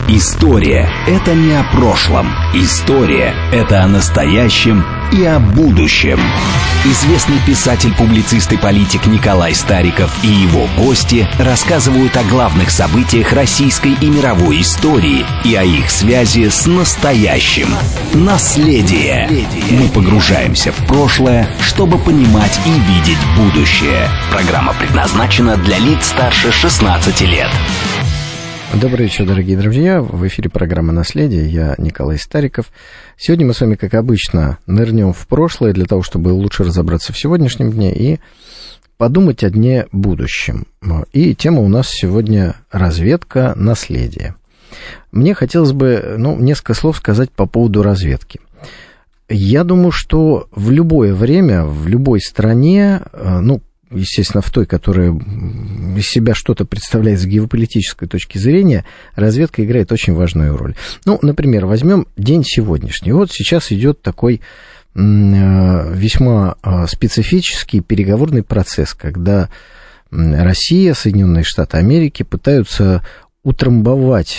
История – это не о прошлом. История – это о настоящем и о будущем. Известный писатель, публицист и политик Николай Стариков и его гости рассказывают о главных событиях российской и мировой истории и о их связи с настоящим. Наследие. Мы погружаемся в прошлое, чтобы понимать и видеть будущее. Программа предназначена для лиц старше 16 лет. Добрый вечер, дорогие друзья. В эфире программа «Наследие». Я Николай Стариков. Сегодня мы с вами, как обычно, нырнем в прошлое для того, чтобы лучше разобраться в сегодняшнем дне и подумать о дне будущем. И тема у нас сегодня «Разведка. Наследие». Мне хотелось бы, несколько слов сказать по поводу разведки. Я думаю, что в любое время, в любой стране, естественно, в той, которая из себя что-то представляет с геополитической точки зрения, разведка играет очень важную роль. Например, возьмем день сегодняшний. Вот сейчас идет такой весьма специфический переговорный процесс, когда Россия, Соединенные Штаты Америки пытаются утрамбовать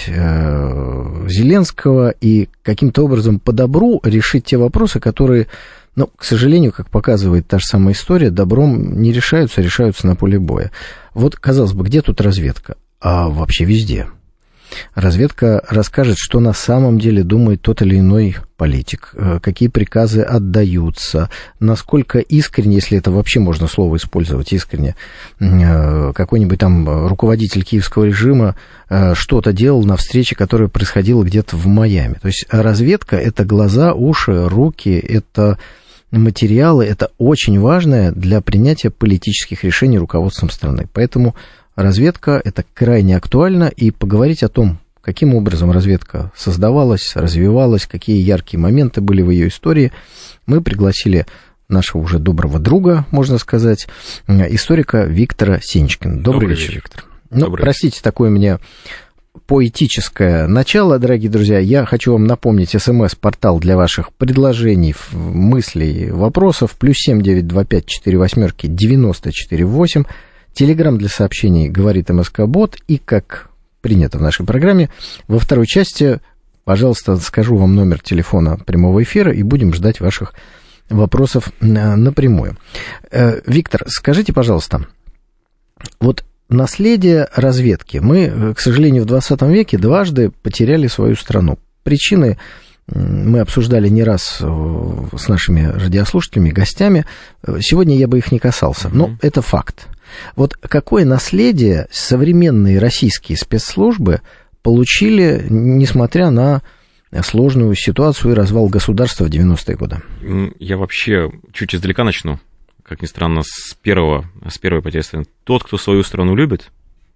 Зеленского и каким-то образом по добру решить те вопросы, которые... Но, к сожалению, как показывает та же самая история, добром не решаются, решаются на поле боя. Вот, казалось бы, где тут разведка? А вообще везде. Разведка расскажет, что на самом деле думает тот или иной политик, какие приказы отдаются, насколько искренне, если это вообще можно слово использовать, искренне, какой-нибудь там руководитель киевского режима что-то делал на встрече, которая происходила где-то в Майами. То есть разведка — это глаза, уши, руки, это... материалы, это очень важное для принятия политических решений руководством страны. Поэтому разведка — это крайне актуально, и поговорить о том, каким образом разведка создавалась, развивалась, какие яркие моменты были в ее истории, мы пригласили нашего уже доброго друга, можно сказать, историка Виктора Сенчкина. Добрый вечер, Виктор. Простите, такое мне... поэтическое начало, дорогие друзья. Я хочу вам напомнить СМС-портал для ваших предложений, мыслей, вопросов. +7 925 48 94 8. Телеграм для сообщений говорит МСК-бот. И, как принято в нашей программе, во второй части, пожалуйста, скажу вам номер телефона прямого эфира и будем ждать ваших вопросов напрямую. Виктор, скажите, пожалуйста, вот наследие разведки. Мы, к сожалению, в 20 веке дважды потеряли свою страну. Причины мы обсуждали не раз с нашими радиослушателями, гостями. Сегодня я бы их не касался, но это факт. Вот какое наследие современные российские спецслужбы получили, несмотря на сложную ситуацию и развал государства в 90-е годы? Я вообще чуть издалека начну. Как ни странно, с первой потери страны. Тот, кто свою страну любит,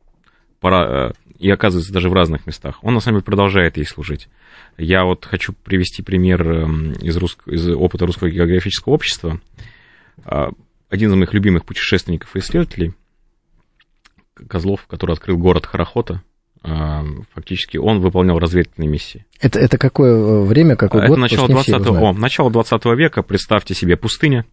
и оказывается даже в разных местах, он на самом деле продолжает ей служить. Я вот хочу привести пример из опыта Русского географического общества. Один из моих любимых путешественников и исследователей, Козлов, который открыл город Хорохота, фактически он выполнял разведывательные миссии. Это какое время, какой год? Это начало 20 века, представьте себе, пустыня.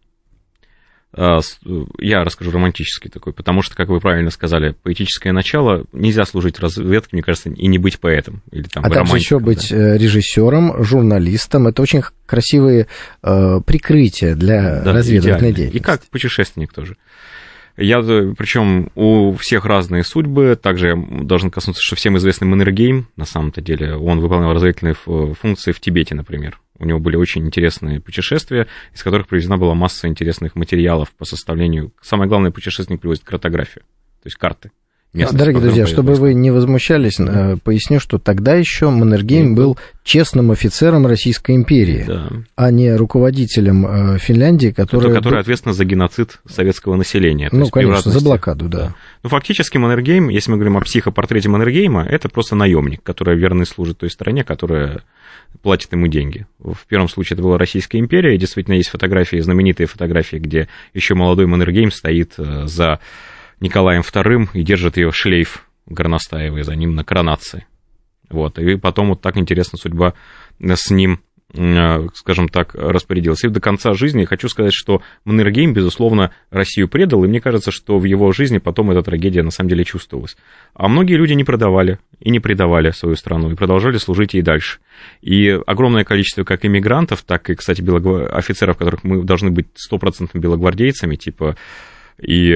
Я расскажу романтический такой, потому что, как вы правильно сказали, поэтическое начало, нельзя служить разведке, мне кажется, и не быть поэтом. Или там также еще быть режиссером, журналистом. Это очень красивые прикрытия для разведывательной деятельности. И как путешественник тоже. Причем у всех разные судьбы. Также я должен коснуться, что всем известный Маннергейм, на самом-то деле, он выполнял разведывательные функции в Тибете, например. У него были очень интересные путешествия, из которых привезена была масса интересных материалов по составлению. Самое главное, путешественник привозит картографию, то есть карты. Дорогие друзья, чтобы вы не возмущались, поясню, что тогда еще Маннергейм был честным офицером Российской империи, а не руководителем Финляндии, который ответственен за геноцид советского населения. Конечно, за блокаду, да. Фактически Маннергейм, если мы говорим о психопортрете Маннергейма, это просто наемник, который верно служит той стране, которая платит ему деньги. В первом случае это была Российская империя, и действительно есть фотографии, знаменитые фотографии, где еще молодой Маннергейм стоит за Николаем II и держит ее шлейф горностаевый за ним на коронации. И потом вот так интересна судьба с ним скажем так, распорядился. И до конца жизни хочу сказать, что Маннергейм, безусловно, Россию предал, и мне кажется, что в его жизни потом эта трагедия на самом деле чувствовалась. А многие люди не продавали и не предавали свою страну, и продолжали служить ей дальше. И огромное количество как иммигрантов, так и, кстати, офицеров, которых мы должны быть 100% белогвардейцами, типа, и,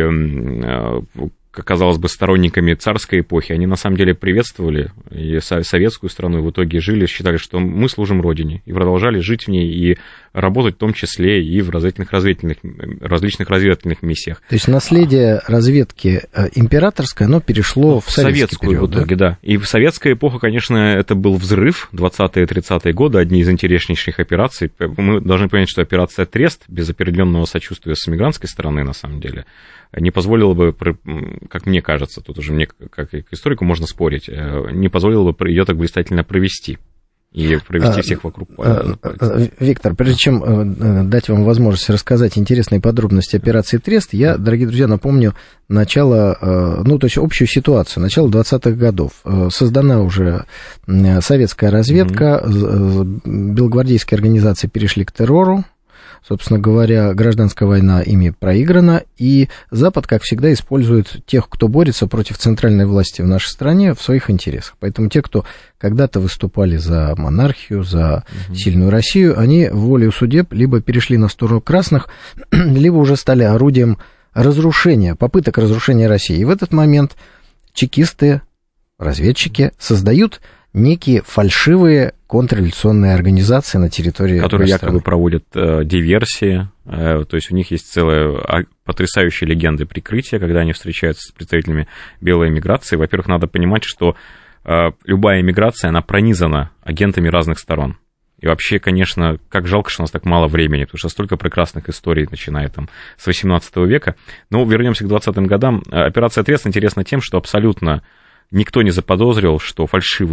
казалось бы, сторонниками царской эпохи, они на самом деле приветствовали и советскую страну, и в итоге жили, считали, что мы служим Родине, и продолжали жить в ней, и работать в том числе и в различных разведывательных миссиях. То есть наследие разведки императорское, оно перешло в советскую период, в итоге, да? И в советская эпоха, конечно, это был взрыв, 20-е, 30-е годы, одни из интереснейших операций. Мы должны понять, что операция «Трест», без определенного сочувствия с иммигрантской стороны, на самом деле, не позволило бы, как мне кажется, тут уже мне, как и к историку, можно спорить, не позволило бы ее так блистательно провести. И провести всех вокруг. Виктор, прежде чем дать вам возможность рассказать интересные подробности операции «Трест», я, дорогие друзья, напомню начало, то есть общую ситуацию, начало 20-х годов. Создана уже советская разведка, белогвардейские организации перешли к террору. Собственно говоря, гражданская война ими проиграна, и Запад, как всегда, использует тех, кто борется против центральной власти в нашей стране, в своих интересах. Поэтому те, кто когда-то выступали за монархию, за сильную Россию, они волею судеб либо перешли на сторону красных, либо уже стали орудием разрушения, попыток разрушения России. И в этот момент чекисты, разведчики создают некие фальшивые контрреволюционные организации на территории которые страны. Якобы проводят диверсии, то есть у них есть целая потрясающая легенда прикрытия, когда они встречаются с представителями белой эмиграции. Во-первых, надо понимать, что любая эмиграция, она пронизана агентами разных сторон. И вообще, конечно, как жалко, что у нас так мало времени, потому что столько прекрасных историй, начиная там с 18 века. Но вернемся к 20-м годам. Операция «Трест» интересна тем, что абсолютно никто не заподозрил, что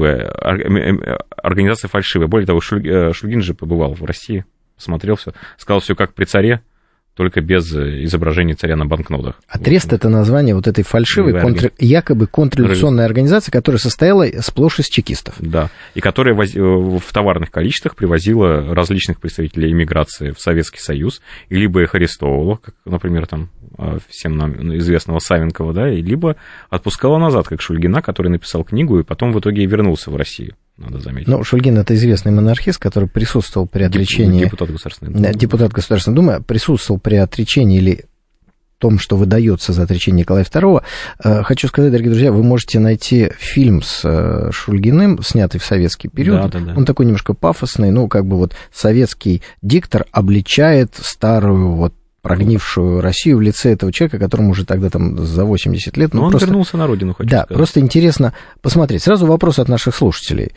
организация фальшивая. Более того, Шульгин же побывал в России, смотрел все, сказал все как при царе, только без изображения царя на банкнотах. А «Трест» — это название вот этой фальшивой, якобы контрреволюционной организации, которая состояла сплошь из чекистов. Да, и которая в товарных количествах привозила различных представителей иммиграции в Советский Союз, и либо их арестовывала, как, например, там, всем нам известного Савенкова, да, и либо отпускала назад, как Шульгина, который написал книгу и потом в итоге и вернулся в Россию, надо заметить. Ну, Шульгин — это известный монархист, который присутствовал при отречении... Депутат Государственной Думы. Депутат Государственной Думы, присутствовал при отречении или том, что выдается за отречение Николая II. Хочу сказать, дорогие друзья, вы можете найти фильм с Шульгиным, снятый в советский период. Да. Он такой немножко пафосный, как бы вот советский диктор обличает старую вот прогнившую Россию в лице этого человека, которому уже тогда там за 80 лет. Но он просто вернулся на родину, хочу сказать. Да, просто интересно посмотреть. Сразу вопрос от наших слушателей.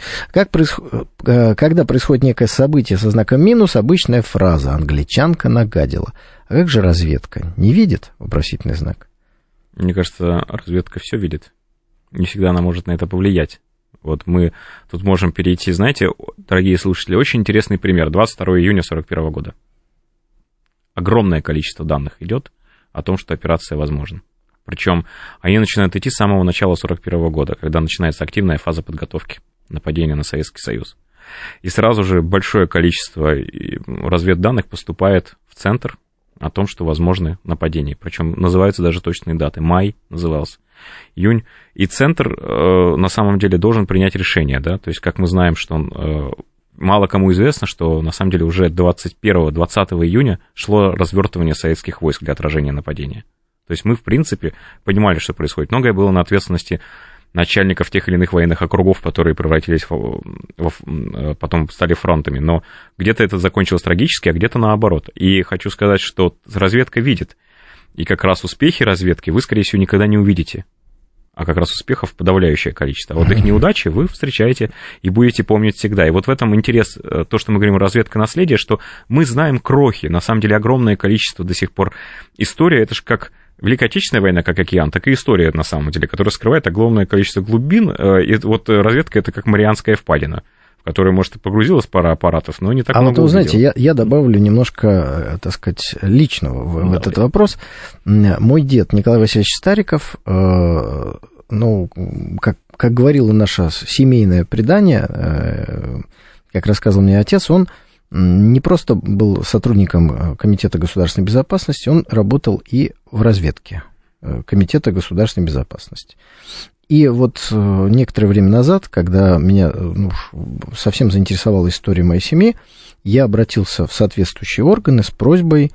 Когда происходит некое событие со знаком минус, обычная фраза «англичанка нагадила». А как же разведка? Не видит? Вопросительный знак. Мне кажется, разведка все видит. Не всегда она может на это повлиять. Вот мы тут можем перейти, знаете, дорогие слушатели, очень интересный пример. 22 июня 1941 года. Огромное количество данных идет о том, что операция возможна. Причем они начинают идти с самого начала 1941 года, когда начинается активная фаза подготовки нападения на Советский Союз. И сразу же большое количество разведданных поступает в центр о том, что возможны нападения. Причем называются даже точные даты. Май назывался, июнь. И центр на самом деле должен принять решение. Да? То есть, как мы знаем, что мало кому известно, что на самом деле уже 21-20 июня шло развертывание советских войск для отражения нападения. То есть мы, в принципе, понимали, что происходит. Многое было на ответственности начальников тех или иных военных округов, которые превратились потом стали фронтами. Но где-то это закончилось трагически, а где-то наоборот. И хочу сказать, что разведка видит. И как раз успехи разведки вы, скорее всего, никогда не увидите. А как раз успехов подавляющее количество. А вот их неудачи вы встречаете и будете помнить всегда. И вот в этом интерес, то, что мы говорим, разведка наследия, что мы знаем крохи, на самом деле огромное количество до сих пор. История, это же как Великая Отечественная война, как океан, так и история, на самом деле, которая скрывает огромное количество глубин. И вот разведка — это как Марианская впадина, в которую, может, и погрузилась пара аппаратов, но не так много. А вот вы знаете, я добавлю немножко, так сказать, личного в этот вопрос. Мой дед Николай Васильевич Стариков, как говорило наше семейное предание, как рассказывал мне отец, он не просто был сотрудником Комитета государственной безопасности, он работал и в разведке Комитета государственной безопасности. И вот некоторое время назад, когда меня совсем заинтересовала история моей семьи, я обратился в соответствующие органы с просьбой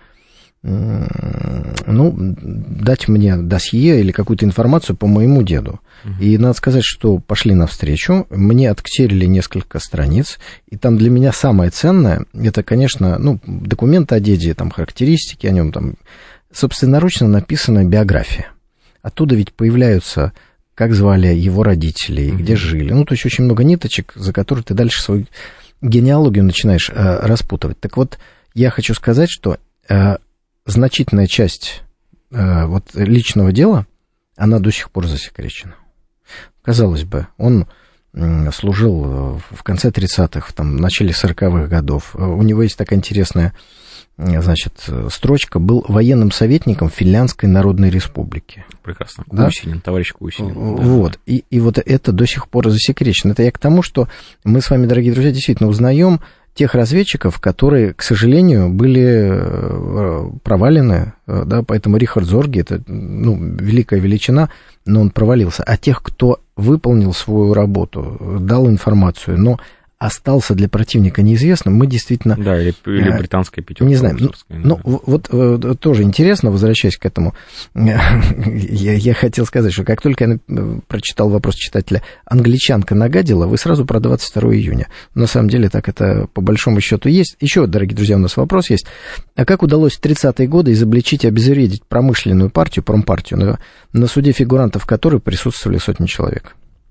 дать мне досье или какую-то информацию по моему деду. И надо сказать, что пошли навстречу, мне отксерили несколько страниц, и там для меня самое ценное, это, конечно, документы о деде, там, характеристики о нем, там, собственноручно написана биография. Оттуда ведь появляются, как звали его родителей, где жили. То есть очень много ниточек, за которые ты дальше свою генеалогию начинаешь распутывать. Так вот, я хочу сказать, что значительная часть личного дела, она до сих пор засекречена. Казалось бы, он служил в конце 30-х, в начале 40-х годов. У него есть такая интересная, строчка. Был военным советником Финляндской Народной Республики. Прекрасно. Кусинин, товарищ Кусинин. Вот. И вот это до сих пор засекречено. Это я к тому, что мы с вами, дорогие друзья, действительно узнаем тех разведчиков, которые, к сожалению, были провалены, да, поэтому Рихард Зорге, это, великая величина, но он провалился. А тех, кто выполнил свою работу, дал информацию, но остался для противника неизвестным, мы действительно... Да, или британская пятерка. Не знаем. Вот тоже интересно, возвращаясь к этому, я хотел сказать, что как только я прочитал вопрос читателя «Англичанка нагадила», вы сразу про 22 июня. На самом деле так это по большому счету есть. Еще, дорогие друзья, у нас вопрос есть. А как удалось в 30-е годы изобличить и обезвредить промышленную партию, промпартию, на суде фигурантов которой присутствовали сотни человек?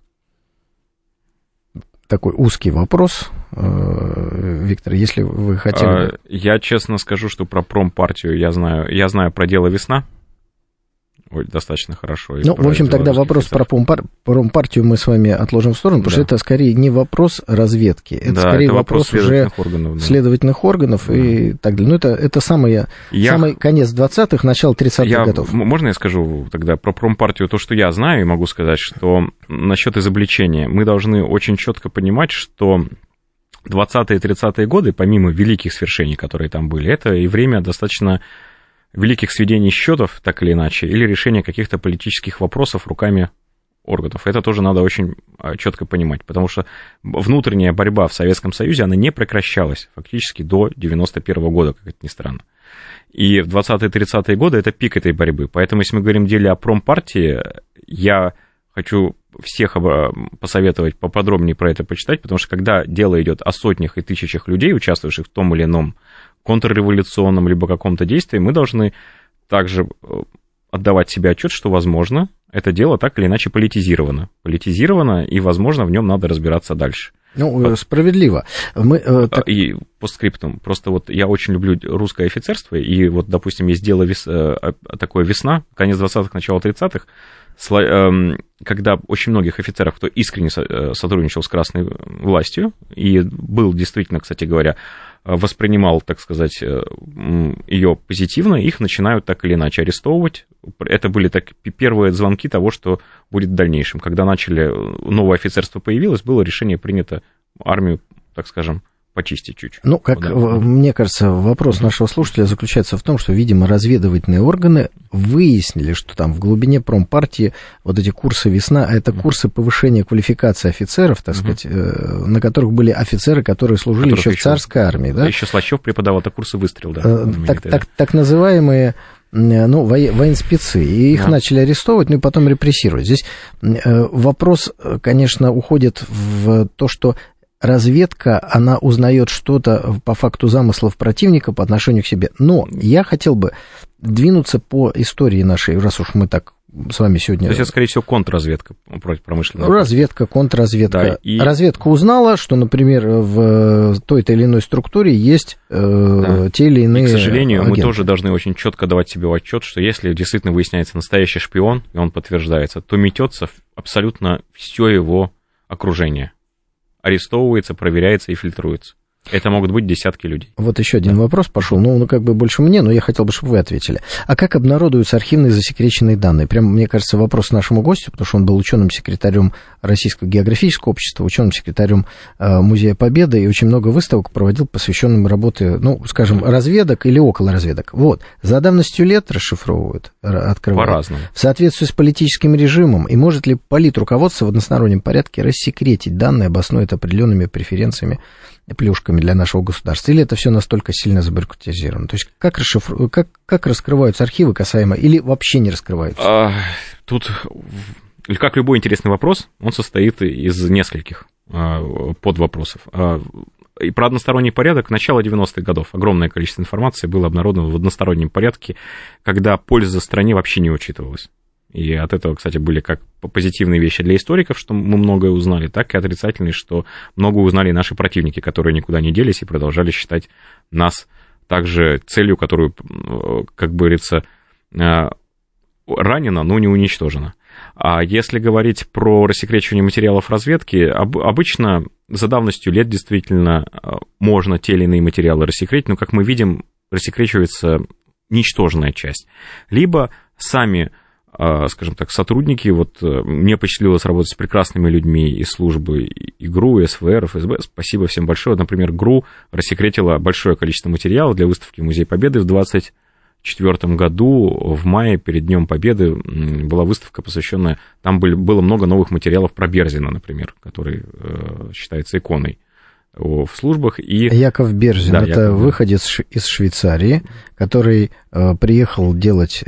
Такой узкий вопрос, Виктор, если вы хотели... Я честно скажу, что про промпартию я знаю про дело «Весна». Достаточно хорошо. В общем, тогда вопрос про промпартию мы с вами отложим в сторону, потому что это скорее не вопрос разведки, это скорее вопрос уже следовательных органов и так далее. Это самый конец 20-х, начало 30-х годов. Можно я скажу тогда про промпартию то, что я знаю, и могу сказать, что насчет изобличения мы должны очень четко понимать, что 20-е и 30-е годы, помимо великих свершений, которые там были, это и время достаточно великих сведений счетов, так или иначе, или решения каких-то политических вопросов руками органов. Это тоже надо очень четко понимать, потому что внутренняя борьба в Советском Союзе, она не прекращалась фактически до 91 года, как это ни странно. И в 20-е, 30-е годы это пик этой борьбы. Поэтому, если мы говорим в деле о промпартии, я хочу всех посоветовать поподробнее про это почитать, потому что когда дело идет о сотнях и тысячах людей, участвовавших в том или ином контрреволюционном либо каком-то действии, мы должны также отдавать себе отчет, что, возможно, это дело так или иначе политизировано. И, возможно, в нем надо разбираться дальше. Справедливо. И постскриптум. Просто вот я очень люблю русское офицерство, и вот, допустим, есть дело такое «Весна», конец 20-х, начало 30-х, когда очень многих офицеров, кто искренне сотрудничал с красной властью, и был действительно, кстати говоря, воспринимал, так сказать, ее позитивно, их начинают так или иначе арестовывать. Это были первые звонки того, что будет в дальнейшем. Когда новое офицерство появилось, было решение принято армию, так скажем, почистить чуть-чуть. Мне кажется, вопрос нашего слушателя заключается в том, что, видимо, разведывательные органы выяснили, что там в глубине промпартии вот эти курсы «Весна», а это курсы повышения квалификации офицеров, так сказать, на которых были офицеры, которые служили еще в царской армии. Да? Еще Слащев преподавал, это курсы «Выстрел». Да, так называемые военспецы, и их начали арестовывать, и потом репрессировать. Здесь вопрос, конечно, уходит в то, что разведка, она узнает что-то по факту замыслов противника по отношению к себе. Но я хотел бы двинуться по истории нашей, раз уж мы так с вами сегодня... То есть это, скорее всего, контрразведка против промышленной. Разведка, контрразведка. Да, разведка узнала, что, например, в той-то или иной структуре есть те или иные... И, к сожалению, агенты. Мы тоже должны очень четко давать себе отчет, что если действительно выясняется настоящий шпион, и он подтверждается, то метется абсолютно все его окружение. Арестовывается, проверяется и фильтруется. Это могут быть десятки людей. Вот еще один вопрос пошел, как бы больше мне, но я хотел бы, чтобы вы ответили. А как обнародуются архивные засекреченные данные? Прямо, мне кажется, вопрос нашему гостю, потому что он был ученым секретарем Российского географического общества, ученым секретарем Музея Победы, и очень много выставок проводил, посвященным работе, ну, скажем, разведок или около разведок. Вот. За давностью лет расшифровывают, открывают. По-разному. В соответствии с политическим режимом. И может ли политруководство в одностороннем порядке рассекретить данные, обоснует определенными преференциями, плюшками для нашего государства? Или это все настолько сильно забюрократизировано? То есть как раскрываются архивы касаемо, или вообще не раскрываются? Тут, как любой интересный вопрос, он состоит из нескольких подвопросов. И про односторонний порядок начала 90-х годов. Огромное количество информации было обнародовано в одностороннем порядке, когда польза стране вообще не учитывалась. И от этого, кстати, были как позитивные вещи для историков, что мы многое узнали, так и отрицательные, что многое узнали и наши противники, которые никуда не делись и продолжали считать нас также целью, которую, как говорится, ранена, но не уничтожена. А если говорить про рассекречивание материалов разведки, обычно за давностью лет действительно можно те или иные материалы рассекретить, но, как мы видим, рассекречивается ничтожная часть. Либо сами, скажем так, сотрудники, вот мне посчастливилось работать с прекрасными людьми из службы и ГРУ, и СВР, ФСБ, спасибо всем большое. Например, ГРУ рассекретила большое количество материалов для выставки в Музее Победы в 2024 году, в мае, перед Днем Победы, была выставка, посвященная, там было много новых материалов про Берзина, например, который считается иконой в службах. И... Яков Берзин, да, это выходец из Швейцарии, который приехал делать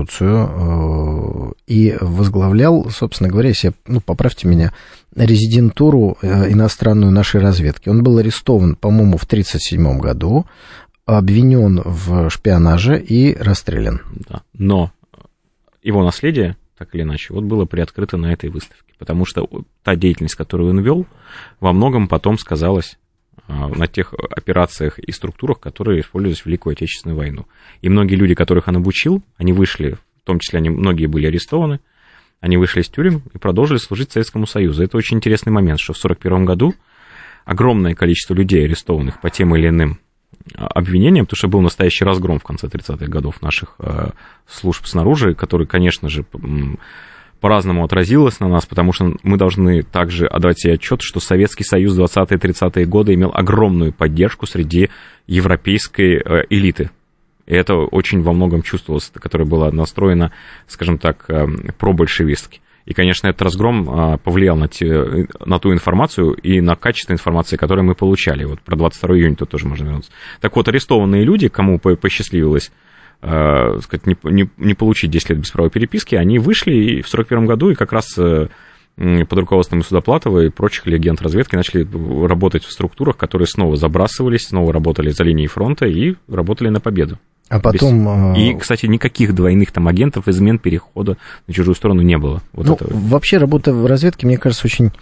революцию и возглавлял, собственно говоря, если, поправьте меня, резидентуру иностранную нашей разведки. Он был арестован, по-моему, в 1937 году, обвинен в шпионаже и расстрелян. Да. Но его наследие, так или иначе, вот было приоткрыто на этой выставке, потому что та деятельность, которую он вел, во многом потом сказалась на тех операциях и структурах, которые использовались в Великую Отечественную войну. И многие люди, которых он обучил, они вышли, в том числе многие были арестованы, они вышли из тюрем и продолжили служить Советскому Союзу. Это очень интересный момент, что в 1941 году огромное количество людей, арестованных по тем или иным обвинениям, потому что был настоящий разгром в конце 30-х годов наших служб снаружи, который, конечно же, по-разному отразилось на нас, потому что мы должны также отдать себе отчет, что Советский Союз в 20-30-е годы имел огромную поддержку среди европейской элиты. И это очень во многом чувствовалось, которая была настроена, скажем так, пробольшевистски. И, конечно, этот разгром повлиял на ту информацию и на качество информации, которую мы получали. Вот про 22 июня тут тоже можно вернуться. Так вот, арестованные люди, кому посчастливилось, сказать, не получить 10 лет без права переписки, они вышли и в 1941 году и как раз под руководством Судоплатова и прочих легенд разведки начали работать в структурах, которые снова забрасывались, снова работали за линией фронта и работали на победу. А потом... И, кстати, никаких двойных там агентов, измен, перехода на чужую сторону не было. Вот вообще работа в разведке, мне кажется, очень...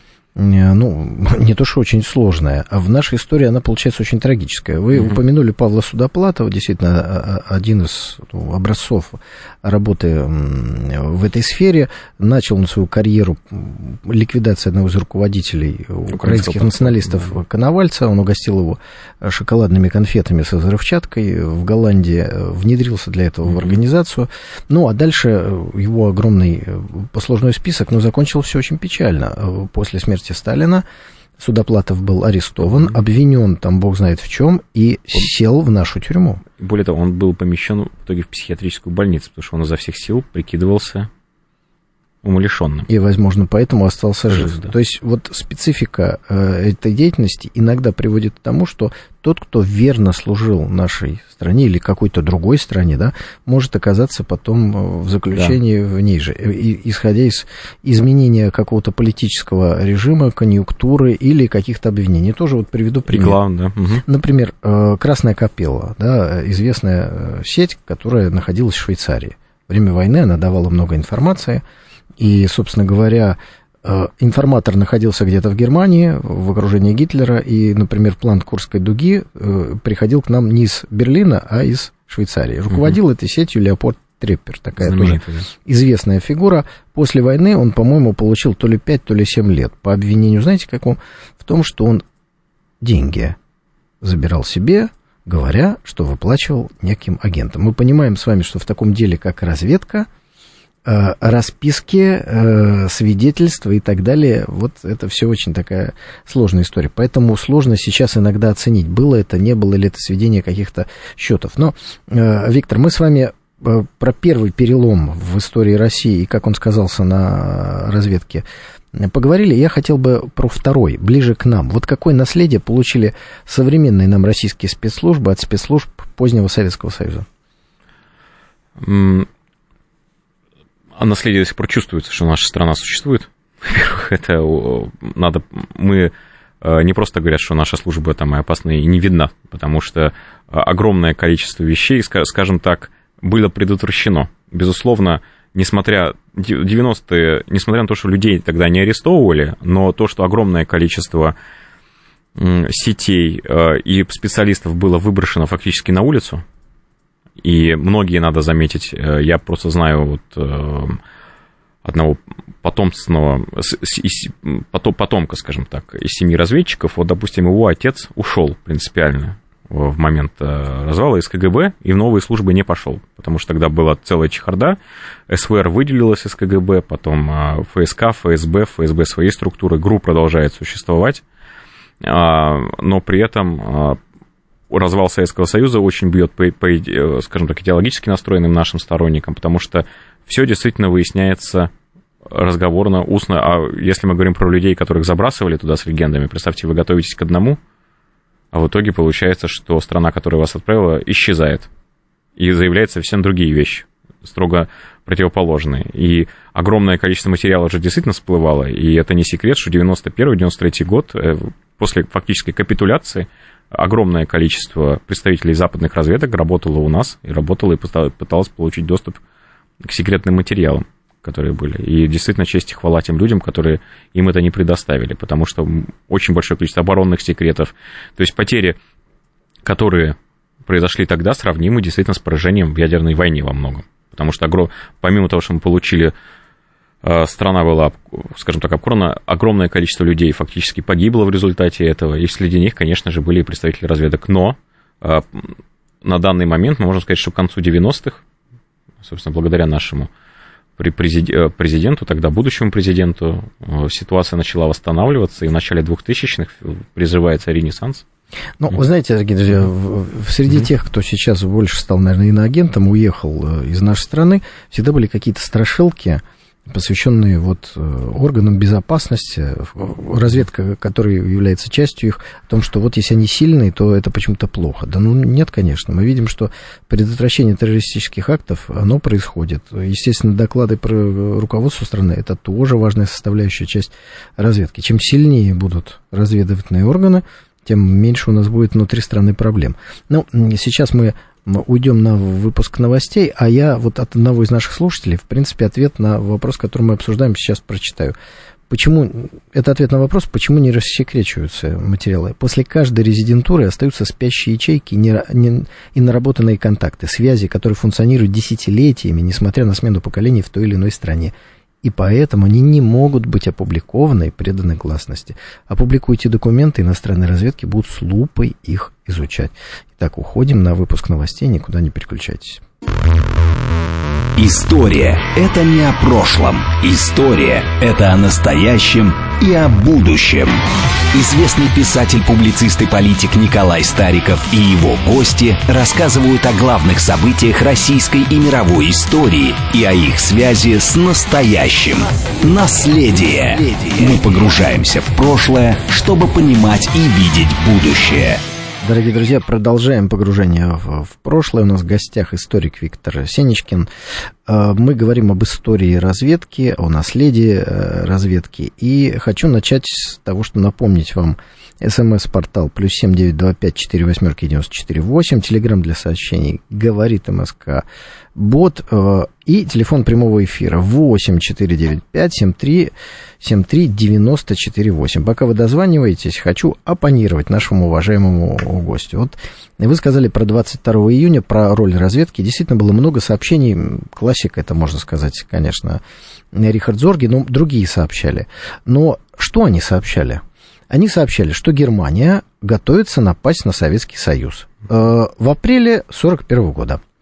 не то что очень сложная, а в нашей истории она получается очень трагическая. Вы упомянули Павла Судоплатова, действительно, один из образцов работы в этой сфере. Начал он свою карьеру ликвидации одного из руководителей украинских националистов Коновальца. Он угостил его шоколадными конфетами со взрывчаткой в Голландии, внедрился для этого в организацию. А дальше его огромный послужной список, но закончил все очень печально. После смерти Сталина Судоплатов был арестован, обвинен там бог знает в чем и сел в нашу тюрьму. Более того, он был помещен в итоге в психиатрическую больницу, потому что он изо всех сил прикидывался умалишенным. И, возможно, поэтому остался жив. Да. То есть вот специфика этой деятельности иногда приводит к тому, что тот, кто верно служил нашей стране или какой-то другой стране, да, может оказаться потом в заключении в ней же, исходя из изменения какого-то политического режима, конъюнктуры или каких-то обвинений. Тоже вот приведу пример. Главное, да. Например, Красная Капелла, да, известная сеть, которая находилась в Швейцарии. Во время войны она давала много информации. И, собственно говоря, информатор находился где-то в Германии, в окружении Гитлера, и, например, план Курской дуги приходил к нам не из Берлина, а из Швейцарии. Руководил этой сетью Леопольд Треппер, такая тоже известная фигура. После войны он, по-моему, получил то ли 5, то ли 7 лет. По обвинению, знаете, какому? В том, что он деньги забирал себе, говоря, что выплачивал неким агентам. Мы понимаем с вами, что в таком деле, как разведка, расписки, свидетельства и так далее. Вот это все очень такая сложная история. Поэтому сложно сейчас иногда оценить, было это, не было ли это сведение каких-то счетов. Но, Виктор, мы с вами про первый перелом в истории России и как он сказался на разведке поговорили. Я хотел бы про второй, ближе к нам. Вот какое наследие получили современные нам российские спецслужбы от спецслужб позднего Советского Союза? А наследие до сих пор чувствуется, что наша страна существует. Во-первых, это надо... Мы не просто говорят, что наша служба там и опасна, и не видна, потому что огромное количество вещей, скажем так, было предотвращено. Безусловно, несмотря на то, что людей тогда не арестовывали, но то, что огромное количество сетей и специалистов было выброшено фактически на улицу, и многие, надо заметить, я просто знаю вот одного потомка, скажем так, из 7 разведчиков, вот, допустим, его отец ушел принципиально в момент развала из КГБ и в новые службы не пошел, потому что тогда была целая чехарда, СВР выделилась из КГБ, потом ФСК, ФСБ своей структуры, ГРУ продолжает существовать, но при этом развал Советского Союза очень бьет по, скажем так, идеологически настроенным нашим сторонникам, потому что все действительно выясняется разговорно, устно. А если мы говорим про людей, которых забрасывали туда с легендами, представьте, вы готовитесь к одному, а в итоге получается, что страна, которая вас отправила, исчезает и заявляет совсем другие вещи, строго противоположные. И огромное количество материала уже действительно всплывало, и это не секрет, что 91-93 год, после фактической капитуляции, огромное количество представителей западных разведок работало у нас, и пыталось получить доступ к секретным материалам, которые были. И действительно честь и хвала тем людям, которые им это не предоставили, потому что очень большое количество оборонных секретов. То есть потери, которые произошли тогда, сравнимы действительно с поражением в ядерной войне во многом. Потому что помимо того, что мы получили, страна была, скажем так, обкурена, огромное количество людей фактически погибло в результате этого, и среди них, конечно же, были и представители разведок. Но на данный момент мы можем сказать, что к концу 90-х, собственно, благодаря нашему президенту, тогда будущему президенту, ситуация начала восстанавливаться, и в начале 2000-х призывается ренессанс. Ну, вы знаете, дорогие друзья, среди тех, кто сейчас больше стал, наверное, иноагентом, уехал из нашей страны, всегда были какие-то страшилки, посвященные вот органам безопасности, разведка, которая является частью их, о том, что вот если они сильные, то это почему-то плохо. Да ну нет, конечно. Мы видим, что предотвращение террористических актов, оно происходит. Естественно, доклады про руководство страны, это тоже важная составляющая часть разведки. Чем сильнее будут разведывательные органы, тем меньше у нас будет внутри страны проблем. Ну, сейчас мы уйдем на выпуск новостей, а я вот от одного из наших слушателей, в принципе, ответ на вопрос, который мы обсуждаем, сейчас прочитаю. Почему, это ответ на вопрос, почему не рассекречиваются материалы? После каждой резидентуры остаются спящие ячейки и наработанные контакты, связи, которые функционируют десятилетиями, несмотря на смену поколений в той или иной стране. И поэтому они не могут быть опубликованы и преданы гласности. Опубликуйте документы, иностранной разведки будут с лупой их изучать. Итак, уходим на выпуск новостей, никуда не переключайтесь. История – это не о прошлом. История – это о настоящем и о будущем. Известный писатель, публицист и политик Николай Стариков и его гости рассказывают о главных событиях российской и мировой истории и о их связи с настоящим. Наследие. Мы погружаемся в прошлое, чтобы понимать и видеть будущее. Дорогие друзья, продолжаем погружение в прошлое. У нас в гостях историк Виктор Сенечкин. Мы говорим об истории разведки, о наследии разведки. И хочу начать с того, что напомнить вам СМС-портал +7 925 48 94 8, телеграм для сообщений «Говорит МСК Бот» и телефон прямого эфира 8 495 73 94 8. Пока вы дозваниваетесь, хочу оппонировать нашему уважаемому гостю. Вот вы сказали про 22 июня, про роль разведки. Действительно было много сообщений, классика, это можно сказать, конечно, Рихард Зорге, но другие сообщали. Но что они сообщали? Они сообщали, что Германия готовится напасть на Советский Союз в апреле 1941 года.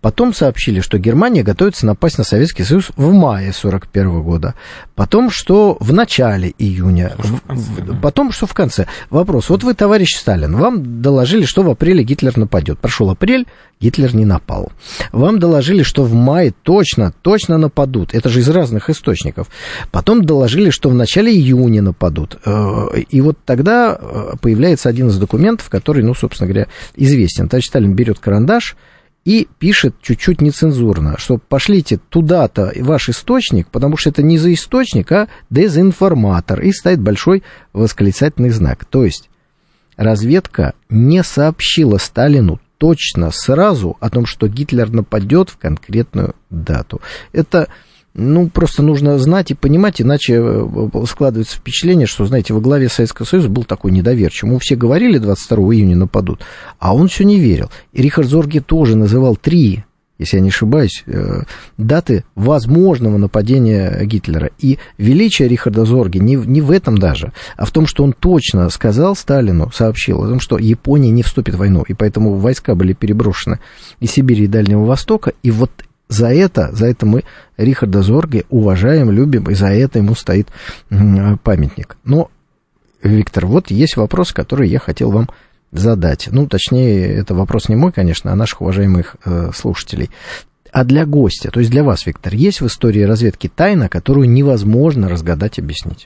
Потом сообщили, что Германия готовится напасть на Советский Союз в мае 1941 года. Потом, что в начале июня. Потом, что в конце. Вопрос. Вот вы, товарищ Сталин, вам доложили, что в апреле Гитлер нападет. Прошел апрель, Гитлер не напал. Вам доложили, что в мае точно нападут. Это же из разных источников. Потом доложили, что в начале июня нападут. И вот тогда появляется один из документов, который, ну, собственно говоря, известен. Товарищ Сталин берет карандаш и пишет чуть-чуть нецензурно, что пошлите туда-то ваш источник, потому что это не за источник, а дезинформатор, и ставит большой восклицательный знак. То есть разведка не сообщила Сталину точно сразу о том, что Гитлер нападет в конкретную дату. Это, ну, просто нужно знать и понимать, иначе складывается впечатление, что, знаете, во главе Советского Союза был такой недоверчивый. Ему все говорили, 22 июня нападут, а он все не верил. И Рихард Зорге тоже называл 3, если я не ошибаюсь, даты возможного нападения Гитлера. И величие Рихарда Зорге не в этом даже, а в том, что он точно сказал Сталину, сообщил о том, что Япония не вступит в войну, и поэтому войска были переброшены из Сибири и Дальнего Востока, и вот за это мы Рихарда Зорге уважаем, любим, и за это ему стоит памятник. Но, Виктор, вот есть вопрос, который я хотел вам задать. Ну, точнее, это вопрос не мой, конечно, а наших уважаемых слушателей. А для гостя, то есть для вас, Виктор, есть в истории разведки тайна, которую невозможно разгадать, объяснить?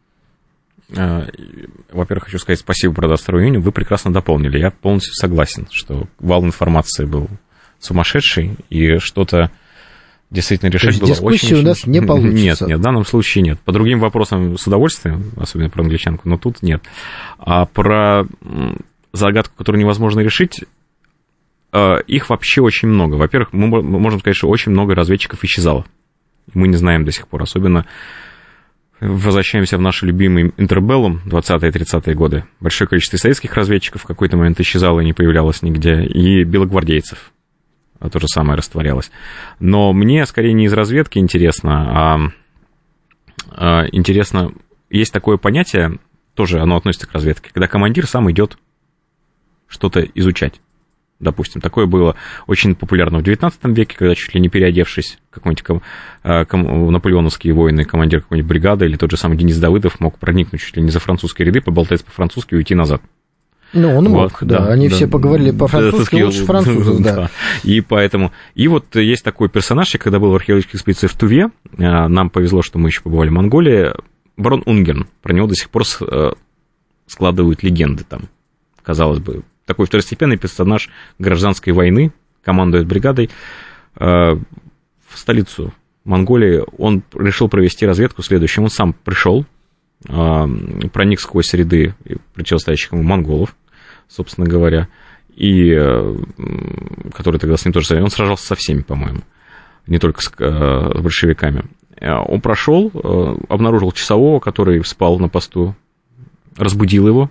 Во-первых, хочу сказать спасибо про 22 июня. Вы прекрасно дополнили. Я полностью согласен, что вал информации был сумасшедший, и что-то действительно решать было очень... дискуссии у нас не получится. Нет, в данном случае нет. По другим вопросам с удовольствием, особенно про англичанку, но тут нет. А про загадку, которую невозможно решить, их вообще очень много. Во-первых, мы можем сказать, что очень много разведчиков исчезало. Мы не знаем до сих пор. Особенно возвращаемся в наши любимые Интербеллум 20-е и 30-е годы. Большое количество советских разведчиков в какой-то момент исчезало и не появлялось нигде. И белогвардейцев. То же самое растворялось. Но мне скорее не из разведки интересно, а интересно, есть такое понятие, тоже оно относится к разведке, когда командир сам идет что-то изучать. Допустим, такое было очень популярно в 19 веке, когда чуть ли не переодевшись, какой-нибудь наполеоновские воины, командир какой-нибудь бригады или тот же самый Денис Давыдов мог проникнуть чуть ли не за французские ряды, поболтать по-французски и уйти назад. Ну, он мог, вот, да. Они все поговорили по-французски, лучше французов, да. И поэтому... И вот есть такой персонаж, когда был в археологической экспедиции в Туве, нам повезло, что мы еще побывали в Монголии, барон Унгерн. Про него до сих пор складывают легенды там. Казалось бы, такой второстепенный персонаж гражданской войны, командует бригадой в столицу Монголии. Он решил провести разведку следующим. Он сам пришел, проник сквозь ряды противостоящих ему монголов, собственно говоря, и который тогда с ним тоже... Он сражался со всеми, по-моему, не только с большевиками. Он прошел, обнаружил часового, который спал на посту, разбудил его,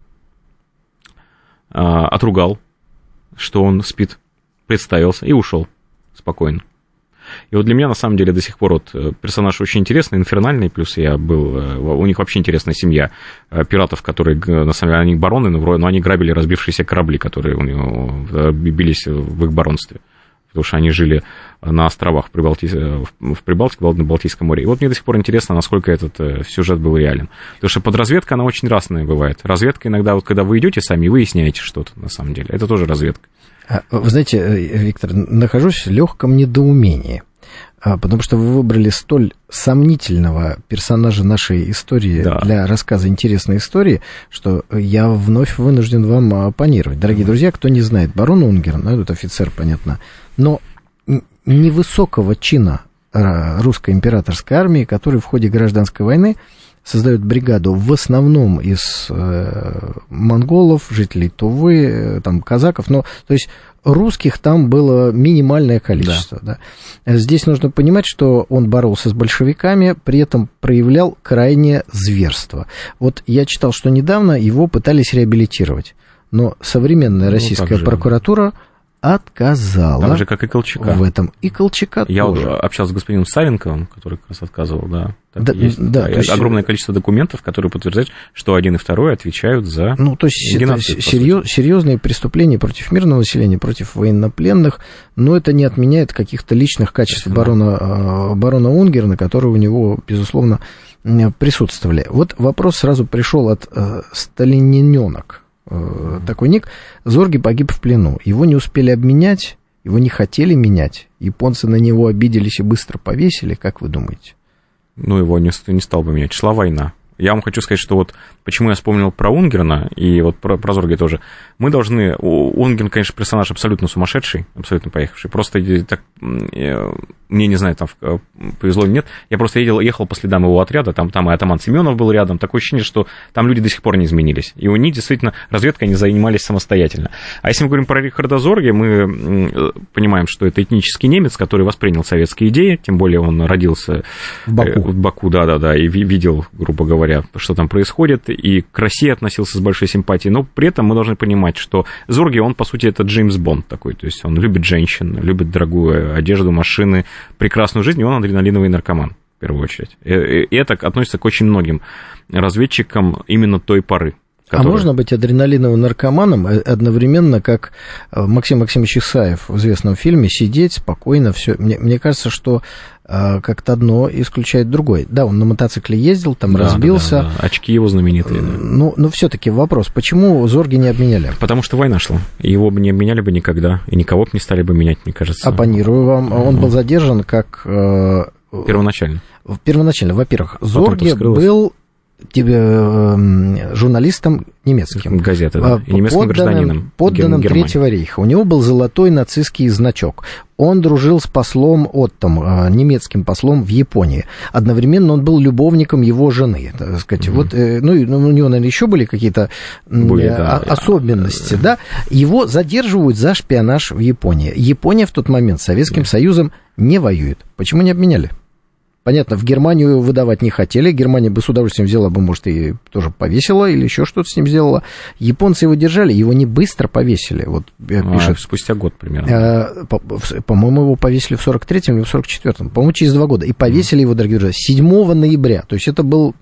отругал, что он спит, представился и ушел спокойно. И вот для меня, на самом деле, до сих пор вот персонаж очень интересный, инфернальный, плюс я был... У них вообще интересная семья пиратов, которые, на самом деле, они бароны, но они грабили разбившиеся корабли, которые у него бились в их баронстве. Потому что они жили на островах в Прибалтике, на Балтийском море. И вот мне до сих пор интересно, насколько этот сюжет был реален. Потому что подразведка, она очень разная бывает. Разведка иногда, вот когда вы идете сами, выясняете что-то, на самом деле. Это тоже разведка. Вы знаете, Виктор, нахожусь в легком недоумении, потому что вы выбрали столь сомнительного персонажа нашей истории для рассказа интересной истории, что я вновь вынужден вам оппонировать. Дорогие друзья, кто не знает, барон Унгерн, этот офицер, понятно, но невысокого чина русской императорской армии, который в ходе гражданской войны создает бригаду в основном из монголов, жителей Тувы, там, казаков, но, то есть, русских там было минимальное количество. Да. Да. Здесь нужно понимать, что он боролся с большевиками, при этом проявлял крайнее зверство. Вот я читал, что недавно его пытались реабилитировать, но современная российская прокуратура отказала. Так же, как и Колчака. В этом. И Колчака Я тоже. вот общался с господином Савенковым, который как раз отказывал, да. Да, есть. Да, есть огромное количество документов, которые подтверждают, что один и второй отвечают за то есть геноцид. Это серьезные преступления против мирного населения, против военнопленных, но это не отменяет каких-то личных качеств барона Унгерна, которые у него, безусловно, присутствовали. Вот вопрос сразу пришел от сталинененок. Такой ник. Зорге погиб в плену. Его не успели обменять, его не хотели менять. Японцы на него обиделись и быстро повесили. Как вы думаете? Его не стал бы менять. Шла война. Я вам хочу сказать, что вот почему я вспомнил про Унгерна и вот про Зорге тоже. Мы должны... Унгерн, конечно, персонаж абсолютно сумасшедший, абсолютно поехавший. Просто так... Мне, не знаю, там повезло или нет. Я просто ехал по следам его отряда. Там и атаман Семенов был рядом. Такое ощущение, что там люди до сих пор не изменились. И у них действительно разведкой не занимались самостоятельно. А если мы говорим про Рихарда Зорге, мы понимаем, что это этнический немец, который воспринял советские идеи. Тем более он родился в Баку, да, и видел, грубо говоря, что там происходит, и к России относился с большой симпатией, но при этом мы должны понимать, что Зорге, он, по сути, это Джеймс Бонд такой, то есть он любит женщин, любит дорогую одежду, машины, прекрасную жизнь, и он адреналиновый наркоман, в первую очередь. И это относится к очень многим разведчикам именно той поры. А можно быть адреналиновым наркоманом одновременно, как Максим Максимович Исаев в известном фильме, сидеть спокойно, все. Мне кажется, что как-то одно исключает другое. Да, он на мотоцикле ездил, там разбился. Да. Очки его знаменитые. Да. Но все-таки вопрос, почему Зорге не обменяли? Потому что война шла. Его бы не обменяли бы никогда, и никого бы не стали бы менять, мне кажется. Оппонирую вам. Он был задержан как... Первоначально. Во-первых, Зорге был журналистом немецким. Газеты, да. И немецким гражданином. Подданным Третьего рейха. У него был золотой нацистский значок. Он дружил с послом Оттом, немецким послом в Японии. Одновременно он был любовником его жены. Так сказать. Вот, у него, наверное, еще были какие-то особенности. Да? Его задерживают за шпионаж в Японии. Япония в тот момент с Советским Союзом не воюет. Почему не обменяли? Понятно, в Германию выдавать не хотели. Германия бы с удовольствием взяла бы, может, и тоже повесила или еще что-то с ним сделала. Японцы его держали, его не быстро повесили. Вот пишет. Спустя год примерно. По-моему, его повесили в 43-м или в 44-м. По-моему, через 2 года. И повесили его, дорогие друзья, 7 ноября. То есть это был,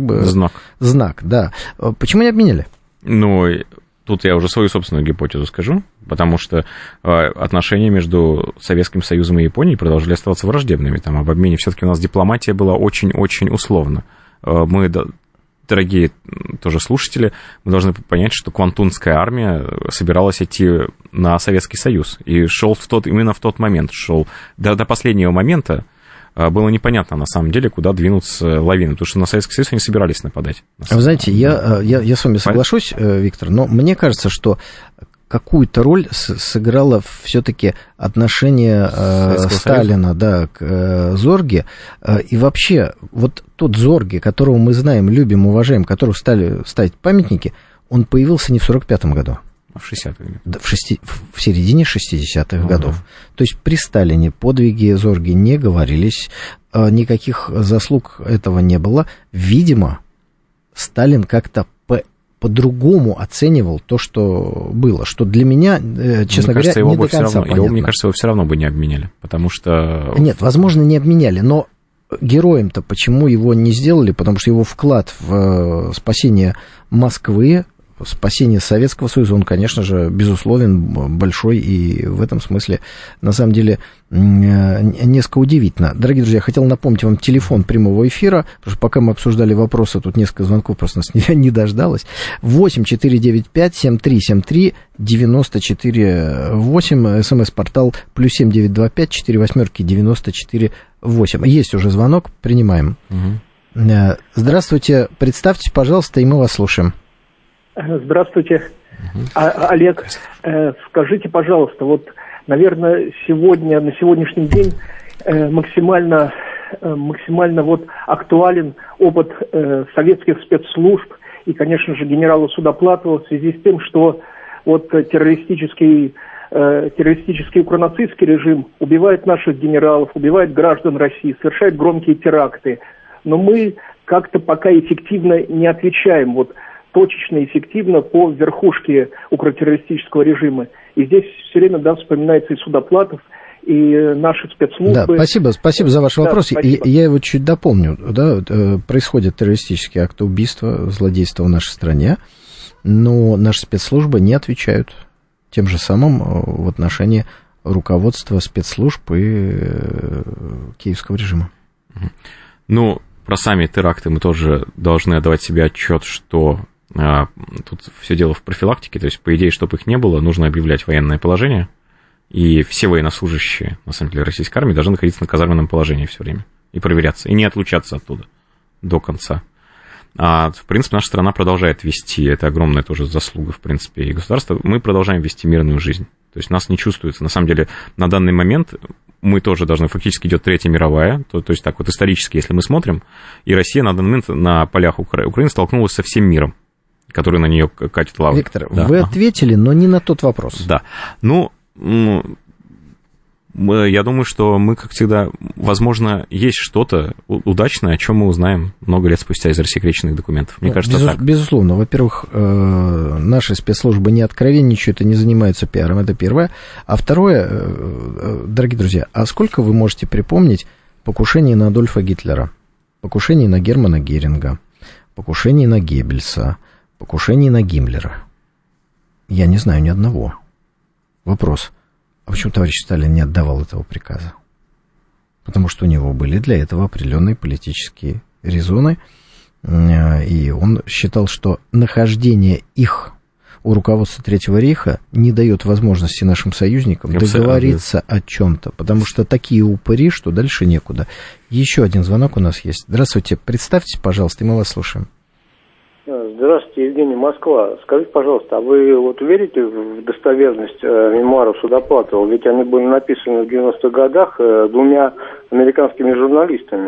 Знак, да. Почему не обменяли? Тут я уже свою собственную гипотезу скажу, потому что отношения между Советским Союзом и Японией продолжали оставаться враждебными. Там об обмене все-таки у нас дипломатия была очень-очень условна. Мы, дорогие тоже слушатели, мы должны понять, что Квантунская армия собиралась идти на Советский Союз. И шел именно в тот момент, до последнего момента. Было непонятно, на самом деле, куда двинуться лавины, потому что на Советский Союз они собирались нападать. Вы знаете, я с вами соглашусь, Виктор, но мне кажется, что какую-то роль сыграло все-таки отношение Сталина к Зорге. И вообще, вот тот Зорге, которого мы знаем, любим, уважаем, которому стали ставить памятники, он появился не в 1945 году. В 60-х. В середине 60-х годов. То есть при Сталине подвиги Зорге не говорились, никаких заслуг этого не было. Видимо, Сталин как-то по-другому оценивал то, что было. Что для меня, честно говоря, не до конца понятно. Мне кажется, его все равно бы не обменяли, потому что... Нет, возможно, не обменяли, но героем-то почему его не сделали? Потому что его вклад в спасение Москвы, спасение Советского Союза, он, конечно же, безусловен, большой, и в этом смысле, на самом деле, несколько удивительно. Дорогие друзья, я хотел напомнить вам телефон прямого эфира, потому что пока мы обсуждали вопросы, тут несколько звонков просто нас не дождалось. 8-495-7373-94-8, смс-портал +7 925 4 8. Есть уже звонок, принимаем. Здравствуйте, представьтесь, пожалуйста, и мы вас слушаем. Здравствуйте, Олег. Скажите, пожалуйста, вот, наверное, на сегодняшний день максимально вот актуален опыт советских спецслужб и, конечно же, генерала Судоплатова в связи с тем, что вот террористический укронацистский режим убивает наших генералов, убивает граждан России, совершает громкие теракты. Но мы как-то пока эффективно не отвечаем. Вот точечно и эффективно по верхушке укротеррористического режима. И здесь все время, да, вспоминается и Судоплатов, и наши спецслужбы. Да, спасибо за ваш вопрос. Спасибо. И я его чуть дополню. Да, происходят террористические акты убийства, злодейства в нашей стране, но наши спецслужбы не отвечают тем же самым в отношении руководства спецслужб и киевского режима. Ну, про сами теракты мы тоже должны отдавать себе отчет, что тут все дело в профилактике, то есть, по идее, чтобы их не было, нужно объявлять военное положение, и все военнослужащие, на самом деле, российской армии должны находиться на казарменном положении все время и проверяться, и не отлучаться оттуда до конца. В принципе, наша страна продолжает вести, это огромная тоже заслуга, в принципе, и государства, мы продолжаем вести мирную жизнь. То есть нас не чувствуется. На самом деле, на данный момент мы тоже должны, фактически идет Третья мировая, то есть так вот исторически, если мы смотрим, и Россия на данный момент на полях Украины столкнулась со всем миром, который на нее катит лаву. Виктор, да. Вы ответили, но не на тот вопрос. Да. Ну, я думаю, что мы, как всегда, возможно, есть что-то удачное, о чем мы узнаем много лет спустя из рассекреченных документов. Мне кажется, так. Безусловно. Во-первых, наши спецслужбы не откровенничают и не занимаются пиаром, это первое. А второе, дорогие друзья, а сколько вы можете припомнить покушений на Адольфа Гитлера, покушений на Германа Геринга, покушений на Геббельса, покушений на Гиммлера? Я не знаю ни одного. Вопрос. А почему товарищ Сталин не отдавал этого приказа? Потому что у него были для этого определенные политические резоны, и он считал, что нахождение их у руководства Третьего рейха не дает возможности нашим союзникам договориться о чем-то, потому что такие упыри, что дальше некуда. Еще один звонок у нас есть. Здравствуйте, представьтесь, пожалуйста, и мы вас слушаем. Здравствуйте, Евгений, Москва. Скажите, пожалуйста, а вы вот верите в достоверность мемуаров Судоплатова? Ведь они были написаны в 90-х годах двумя американскими журналистами.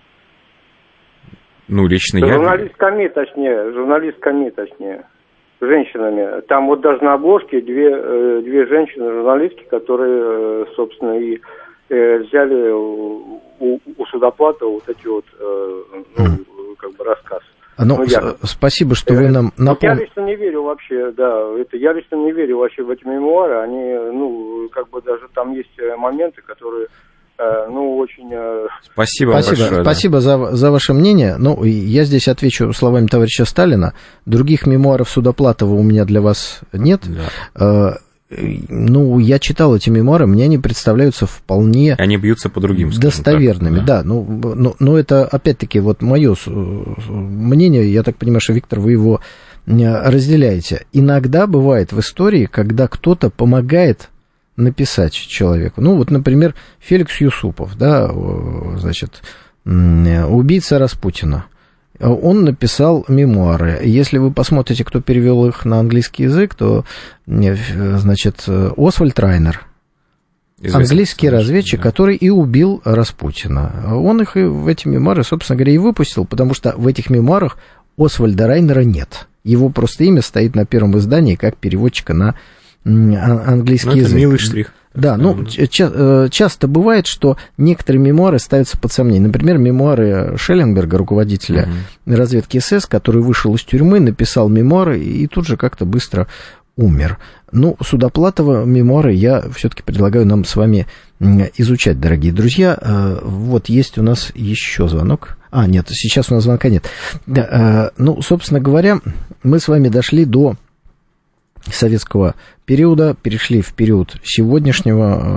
Ну, лично я... Журналистками, точнее. Женщинами. Там вот даже на обложке две женщины-журналистки, которые, собственно, и взяли у Судоплатова вот эти вот, рассказ. Спасибо, что вы нам напомнили. Я лично не верю вообще, я лично не верю вообще в эти мемуары. Они, даже там есть моменты, которые, очень... Спасибо большое. Спасибо за ваше мнение. Ну, я здесь отвечу словами товарища Сталина. Других мемуаров Судоплатова у меня для вас нет. Да. Я читал эти мемуары, мне они представляются вполне... Они бьются по другим, достоверными, так, да. Но это, опять-таки, вот мое мнение, я так понимаю, что, Виктор, вы его разделяете. Иногда бывает в истории, когда кто-то помогает написать человеку. Например, Феликс Юсупов, убийца Распутина. Он написал мемуары. Если вы посмотрите, кто перевел их на английский язык, то, Освальд Райнер, английский разведчик, который и убил Распутина. Он их и в эти мемуары, собственно говоря, и выпустил, потому что в этих мемуарах Освальда Райнера нет. Его просто имя стоит на первом издании как переводчика на английский язык. Это милый штрих. Да, часто бывает, что некоторые мемуары ставятся под сомнение. Например, мемуары Шелленберга, руководителя разведки СС, который вышел из тюрьмы, написал мемуары и тут же как-то быстро умер. Судоплатова мемуары я все-таки предлагаю нам с вами изучать, дорогие друзья. Вот есть у нас еще звонок. Нет, сейчас у нас звонка нет. Собственно говоря, мы с вами дошли до советского периода, перешли в период сегодняшней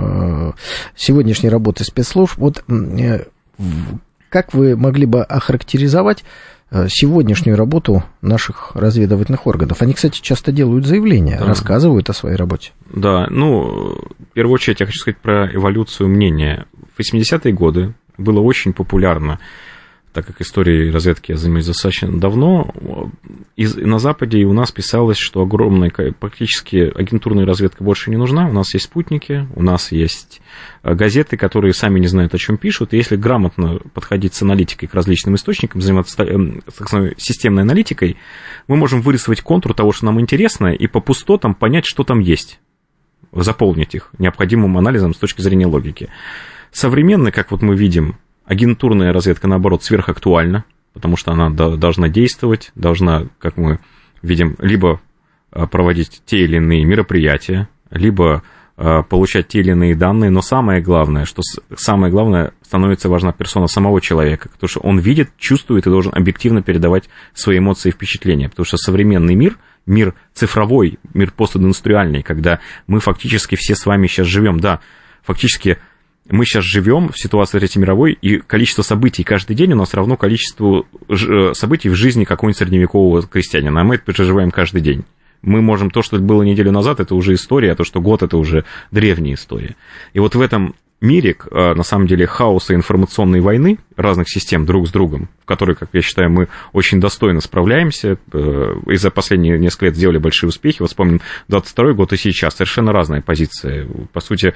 работы спецслужб. Вот как вы могли бы охарактеризовать сегодняшнюю работу наших разведывательных органов? Они, кстати, часто делают заявления, рассказывают о своей работе. Да, в первую очередь я хочу сказать про эволюцию мнения. В 80-е годы было очень популярно, так как историей разведки я занимаюсь достаточно давно, на Западе и у нас писалось, что огромная, практически агентурная разведка больше не нужна. У нас есть спутники, у нас есть газеты, которые сами не знают, о чем пишут. И если грамотно подходить с аналитикой к различным источникам, заниматься системной аналитикой, мы можем вырисовать контур того, что нам интересно, и по пустотам понять, что там есть, заполнить их необходимым анализом с точки зрения логики. Современно, как вот мы видим, агентурная разведка, наоборот, сверхактуальна, потому что она должна действовать, должна, как мы видим либо проводить те или иные мероприятия, либо получать те или иные данные, но самое главное становится важна персона самого человека, потому что он видит, чувствует и должен объективно передавать свои эмоции и впечатления, потому что современный мир цифровой, мир постиндустриальный, когда мы фактически все с вами сейчас живем, да, фактически мы сейчас живем в ситуации Третьей мировой, и количество событий каждый день у нас равно количеству событий в жизни какого-нибудь средневекового крестьянина, а мы это переживаем каждый день. Мы можем, то, что было неделю назад, это уже история, а то, что год, это уже древняя история. И вот в этом мире, на самом деле, хаоса информационной войны разных систем друг с другом, в которой, как я считаю, мы очень достойно справляемся, и за последние несколько лет сделали большие успехи. Вот вспомним 22-й год и сейчас, совершенно разная позиция. По сути,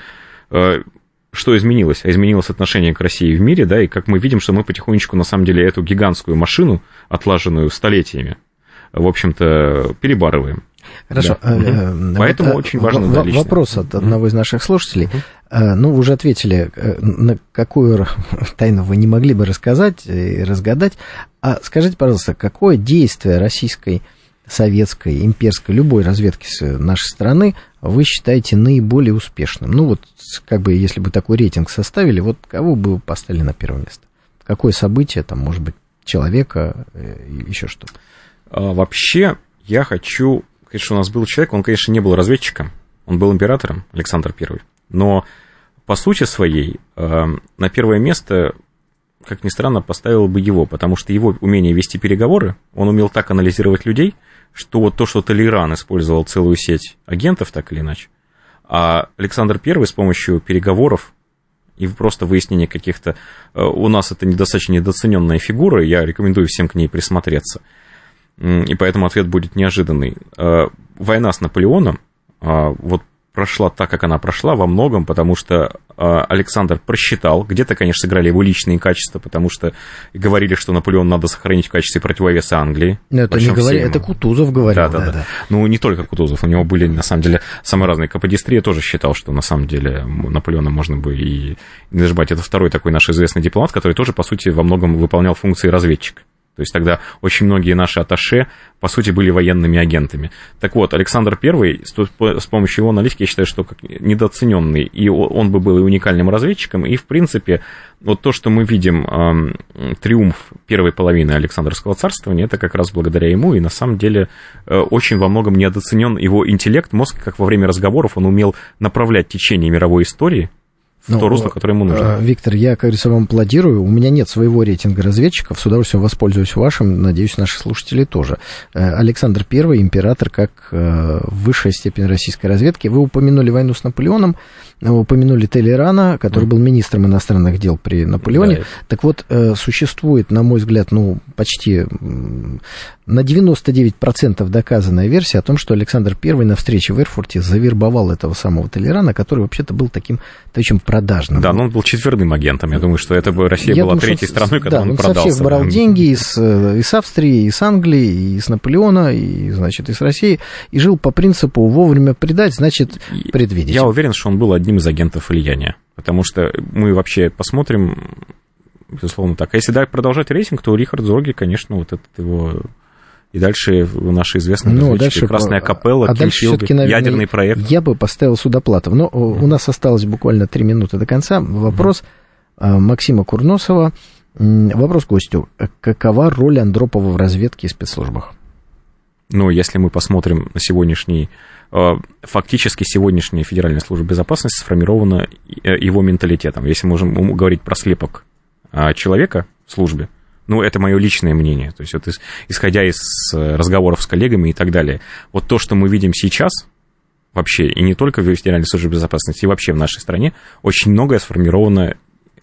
что изменилось? А изменилось отношение к России в мире, да, и как мы видим, что мы потихонечку, на самом деле, эту гигантскую машину, отлаженную столетиями, в общем-то, перебарываем. Хорошо. Да. Поэтому очень важно вопрос от одного из наших слушателей. Ну, вы уже ответили, на какую тайну вы не могли бы рассказать и разгадать. А скажите, пожалуйста, какое действие российской, советской, имперской, любой разведки с нашей страны вы считаете наиболее успешным? Ну, вот, как бы, если бы такой рейтинг составили, вот кого бы вы поставили на первое место? Какое событие, там, может быть, человека, еще что-то? Вообще, я хочу сказать, что у нас был человек, он, конечно, не был разведчиком, он был императором, Александр I, но по сути своей на первое место, как ни странно, поставил бы его, потому что его умение вести переговоры, он умел так анализировать людей, что вот то, что Толеран использовал целую сеть агентов, так или иначе, а Александр I с помощью переговоров и просто выяснения каких-то... У нас это достаточно недооцененная фигура, я рекомендую всем к ней присмотреться. И поэтому ответ будет неожиданный. Война с Наполеоном вот прошла так, как она прошла, во многом, потому что Александр просчитал, где-то, конечно, сыграли его личные качества, потому что говорили, что Наполеон надо сохранить в качестве противовеса Англии. Но это не говорили, это Кутузов говорил. Да. Ну, не только Кутузов, у него были, на самом деле, самые разные. Каподистрия тоже считал, что, на самом деле, Наполеона можно бы и не нажимать. Это второй такой наш известный дипломат, который тоже, по сути, во многом выполнял функции разведчика. То есть тогда очень многие наши атташе, по сути, были военными агентами. Так вот, Александр I, с помощью его аналитики, я считаю, что как недооцененный, и он бы был и уникальным разведчиком, и, в принципе, вот то, что мы видим, триумф первой половины Александровского царствования, это как раз благодаря ему, и на самом деле очень во многом недооценен его интеллект, мозг, как во время разговоров он умел направлять течение мировой истории в то русло, которое ему нужно. Виктор, я, как говорится, вам аплодирую. У меня нет своего рейтинга разведчиков. С удовольствием воспользуюсь вашим. Надеюсь, наши слушатели тоже. Александр I, император, как высшая степень российской разведки. Вы упомянули войну с Наполеоном, упомянули Толерана, который был министром иностранных дел при Наполеоне. Да. Так вот, существует, на мой взгляд, почти на 99% доказанная версия о том, что Александр I на встрече в Эрфурте завербовал этого самого Толерана, который вообще-то был таким очень продажным. Да, но он был четверным агентом. Я думаю, что это бы Россия была третьей страной, когда он продался. Он со всех брал деньги из Австрии, из Англии, из Наполеона, и, значит, из России, и жил по принципу вовремя предать, значит, предвидеть. Я уверен, что он был одним из агентов влияния, потому что мы вообще посмотрим, безусловно, так. А если продолжать рейтинг, то Рихард Зорге, конечно, вот этот его... И дальше наши известные разведчики, Красная Капелла, Кимфилд, ядерный проект. Я бы поставил Судоплатов. Но у нас осталось буквально 3 минуты до конца. Вопрос Максима Курносова. Вопрос гостю. Какова роль Андропова в разведке и спецслужбах? Ну, если мы посмотрим на сегодняшний... Фактически сегодняшняя Федеральная служба безопасности сформирована его менталитетом. Если мы можем говорить про слепок человека в службе, ну, это мое личное мнение, то есть вот исходя из разговоров с коллегами и так далее. Вот то, что мы видим сейчас, вообще, и не только в Федеральной службе безопасности, и вообще в нашей стране, очень многое сформировано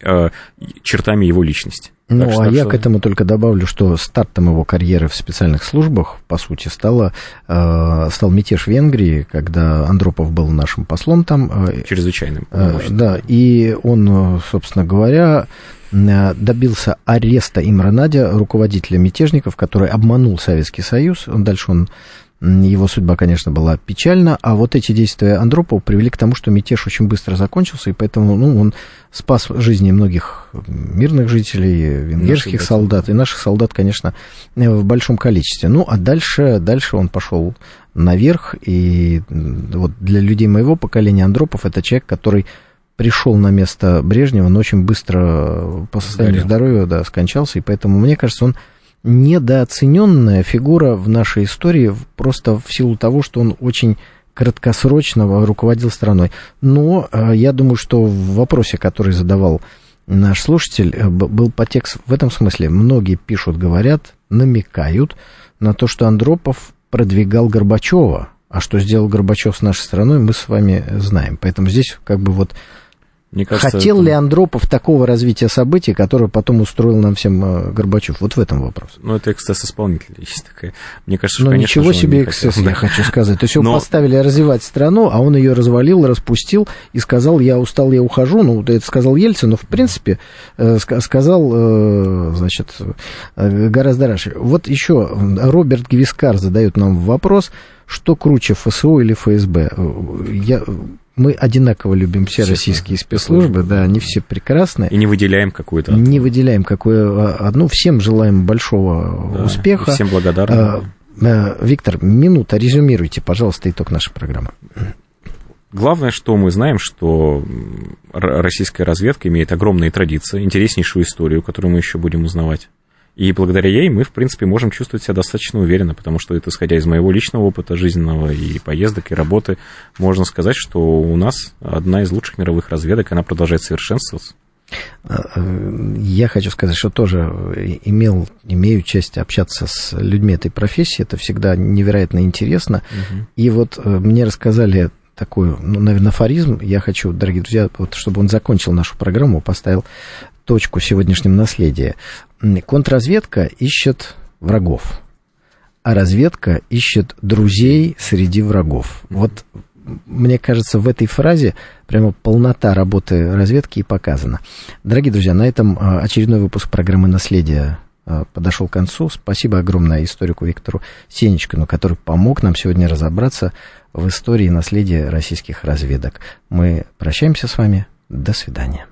чертами его личности. Ну, я к этому только добавлю, что стартом его карьеры в специальных службах, по сути, стал мятеж в Венгрии, когда Андропов был нашим послом там. Чрезвычайным. Да, и он, собственно говоря, добился ареста Имра Надя, руководителя мятежников, который обманул Советский Союз. Дальше он Его судьба, конечно, была печальна, а вот эти действия Андропова привели к тому, что мятеж очень быстро закончился, и поэтому он спас жизни многих мирных жителей, венгерских солдат, и наших солдат, конечно, в большом количестве. Ну, а дальше он пошел наверх, и вот для людей моего поколения Андропов это человек, который пришел на место Брежнева, но очень быстро по состоянию здоровья скончался, и поэтому, мне кажется, он недооцененная фигура в нашей истории просто в силу того, что он очень краткосрочно руководил страной. Но я думаю, что в вопросе, который задавал наш слушатель, был подтекст в этом смысле. Многие пишут, говорят, намекают на то, что Андропов продвигал Горбачева. А что сделал Горбачев с нашей страной, мы с вами знаем. Поэтому здесь как бы вот... Мне кажется, хотел ли Андропов такого развития событий, которое потом устроил нам всем Горбачев? Вот в этом вопрос. Ну, это эксцесс исполнителя есть такая. Мне кажется, что, конечно, ничего себе эксцесс, я хочу сказать. То есть его поставили развивать страну, а он ее развалил, распустил и сказал, я устал, я ухожу. Ну, это сказал Ельцин, но, в принципе, сказал, значит, гораздо раньше. Вот еще Роберт Гвискар задает нам вопрос, что круче, ФСО или ФСБ? Мы одинаково любим все российские спецслужбы, да, они все прекрасные. И не выделяем какую-то. Не выделяем какую одну, всем желаем большого успеха. И всем благодарны. Виктор, минута, резюмируйте, пожалуйста, итог нашей программы. Главное, что мы знаем, что российская разведка имеет огромные традиции, интереснейшую историю, которую мы еще будем узнавать. И благодаря ей мы, в принципе, можем чувствовать себя достаточно уверенно, потому что это, исходя из моего личного опыта жизненного и поездок, и работы, можно сказать, что у нас одна из лучших мировых разведок, и она продолжает совершенствоваться. Я хочу сказать, что тоже имею честь общаться с людьми этой профессии, это всегда невероятно интересно. И вот мне рассказали такой, наверное, афоризм, я хочу, дорогие друзья, вот, чтобы он закончил нашу программу, поставил точку в сегодняшнем наследии. Контрразведка ищет врагов, а разведка ищет друзей среди врагов. Вот, мне кажется, в этой фразе прямо полнота работы разведки и показана. Дорогие друзья, на этом очередной выпуск программы «Наследие» подошел к концу. Спасибо огромное историку Виктору Сенечкину, который помог нам сегодня разобраться в истории наследия российских разведок. Мы прощаемся с вами. До свидания.